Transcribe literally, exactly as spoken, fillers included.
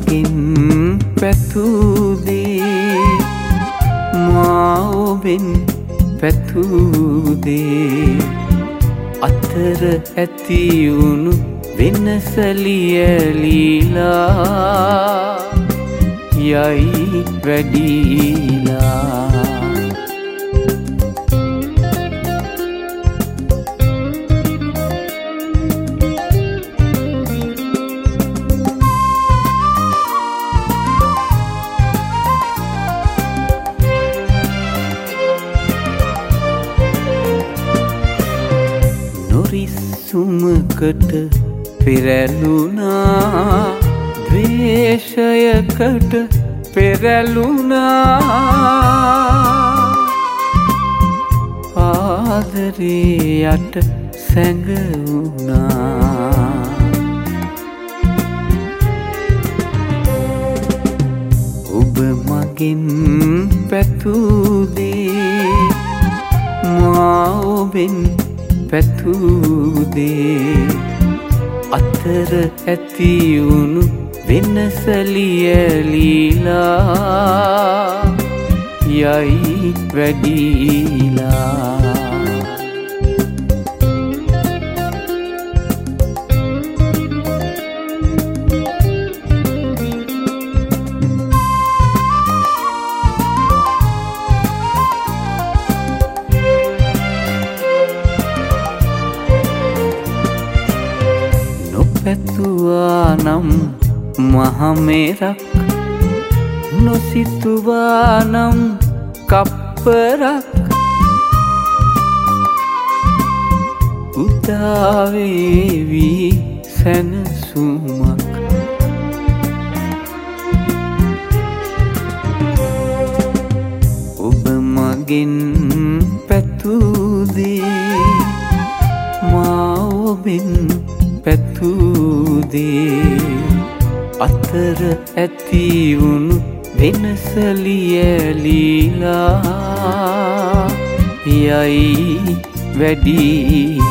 මගෙන් පැතුදේ මා ඔබෙන් පැතුදේ අතර ඇතිවුණු වෙනස ලියලීලා යයි වැඩිලා සුමකට පෙරළුණා ද්වේෂයකට පෙරළුණා ආදරේ යට සැඟවුණා ඔබ මගෙන් පැතුදේ මා ඔබෙන් පැතුදේ අතර ඇතිවුණු වෙනස ලියලීලා යයි වැඩිලා පැතුවා නම් මහමෙරක් නොසිතුවා නම් කප්පරක් උදාවේවි සැනසුමක් ඔබ මගෙන් පැතුදේ මා ඔබෙන් පැතුදේ අතර ඇතිවුණු වෙනස ලියලීලා යයි වැඩිලා